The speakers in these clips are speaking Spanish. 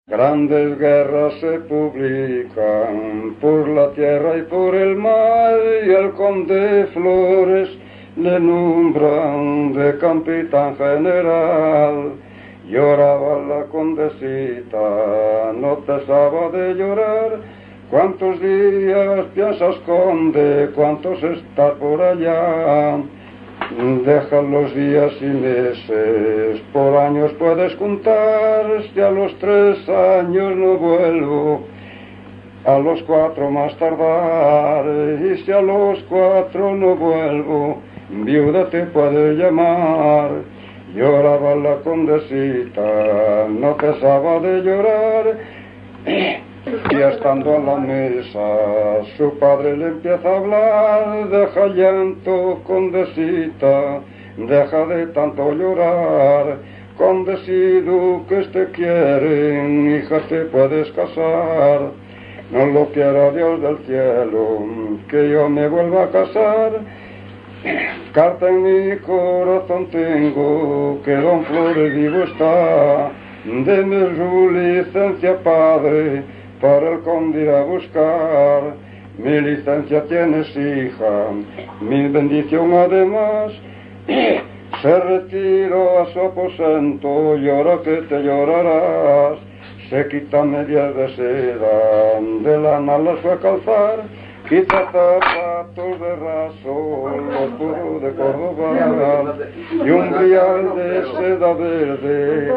Grandes guerras se publican por la tierra y por el mar, y el conde Flores le nombran de capitán general. Lloraba la condesita, no cesaba de llorar. ¿Cuántos días piensas, conde? ¿Cuántos estás por allá? Deja los días y meses, por años puedes contar. Si a los 3 años no vuelvo, a los 4 más tardar. Y si a los 4 no vuelvo, viuda te puede llamar. Lloraba la condesita, no cesaba de llorar. Y estando a la mesa, su padre le empieza a hablar. Deja llanto, condesita, deja de tanto llorar. Condecido, que te quieren, hija, te puedes casar. No lo quiera Dios del cielo, que yo me vuelva a casar. Carta en mi corazón tengo, que don Flores vivo está. Deme su licencia, padre, para el conde ir a buscar. Mi licencia tienes, hija, mi bendición además. Se retiró a su aposento, llora que te llorarás. Se quita medias de seda, de lana las fue a calzar. Quita zapatos de raso, los puros de Córdoba, y un brial de seda verde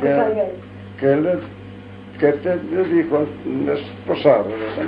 que te dijo desposar,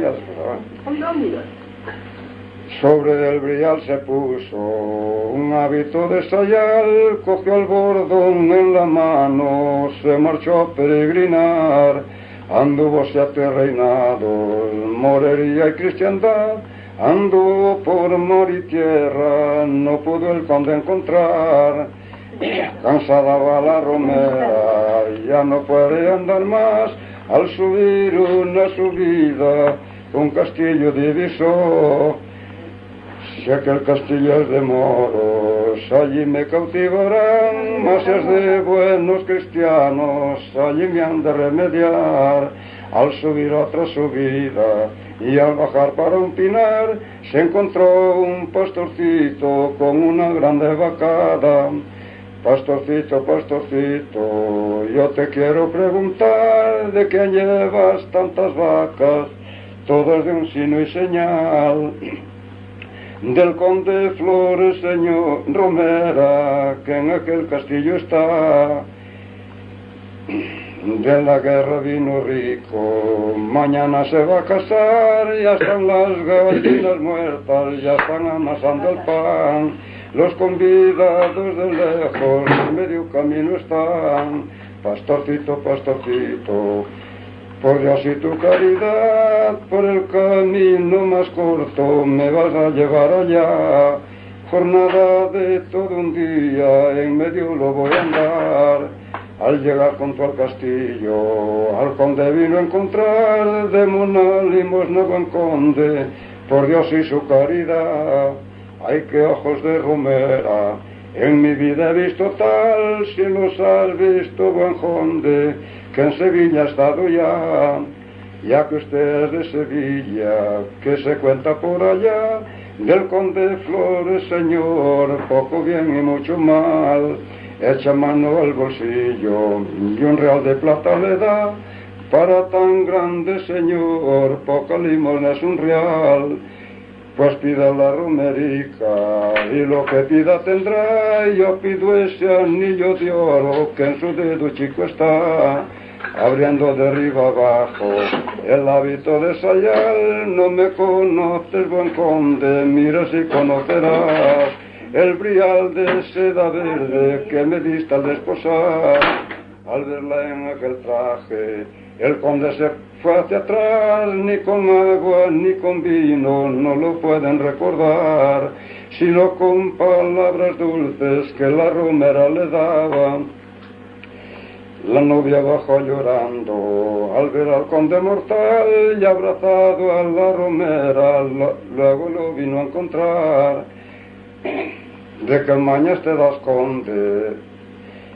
sobre el brial se puso un hábito de sayal, cogió el bordón en la mano, se marchó a peregrinar. Andúvose a reinados, morería y cristiandad, anduvo por mar y tierra, no pudo el conde encontrar. Cansada va la romera, ya no puede andar más. Al subir una subida, un castillo divisó. Sé que el castillo es de moros, allí me cautivarán, mas es de buenos cristianos, allí me han de remediar. Al subir otra subida y al bajar para un pinar, se encontró un pastorcito con una grande vacada. Pastorcito, pastorcito, yo te quiero preguntar, ¿de quién llevas tantas vacas, todas de un signo y señal? Del conde Flores, señor Romera, que en aquel castillo está. De la guerra vino rico, mañana se va a casar, ya están las gallinas muertas, ya están amasando el pan. Los convidados de lejos, en medio camino están. Pastorcito, pastorcito, por Dios y tu caridad, por el camino más corto me vas a llevar allá. Jornada de todo un día, en medio lo voy a andar. Al llegar junto al castillo, al conde vino a encontrar. De una limosna, buen conde, por Dios y su caridad. Ay, qué ojos de romera, en mi vida he visto tal. Si los has visto, buen conde, que en Sevilla ha estado ya que usted es de Sevilla, que se cuenta por allá. Del conde Flores, señor, poco bien y mucho mal. Echa mano al bolsillo y un real de plata le da. Para tan grande señor, poca limosna es un real. Pues pida la romerica y lo que pida tendrá. Yo pido ese anillo de oro que en su dedo chico está, abriendo de arriba abajo el hábito de sayal. No me conoces, buen conde, mira si conocerás el brial de seda verde que me diste al desposar. Al verla en aquel traje, el conde se fue hacia atrás. Ni con agua ni con vino no lo pueden recordar, sino con palabras dulces que la romera le daba. La novia bajó llorando al ver al conde mortal, y abrazado a la romera luego lo vino a encontrar. ¿De qué mañas te das, conde?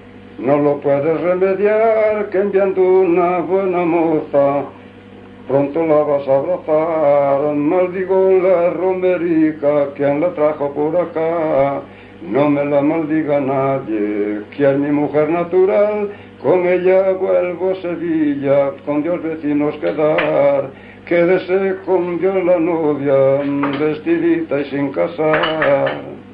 no lo puedes remediar, que enviando una buena moza, pronto la vas a abrazar. Maldigo la romerica, quien la trajo por acá, no me la maldiga nadie, que es mi mujer natural, con ella vuelvo a Sevilla, con Dios vecinos quedar, quédese con Dios la novia, vestidita y sin casar.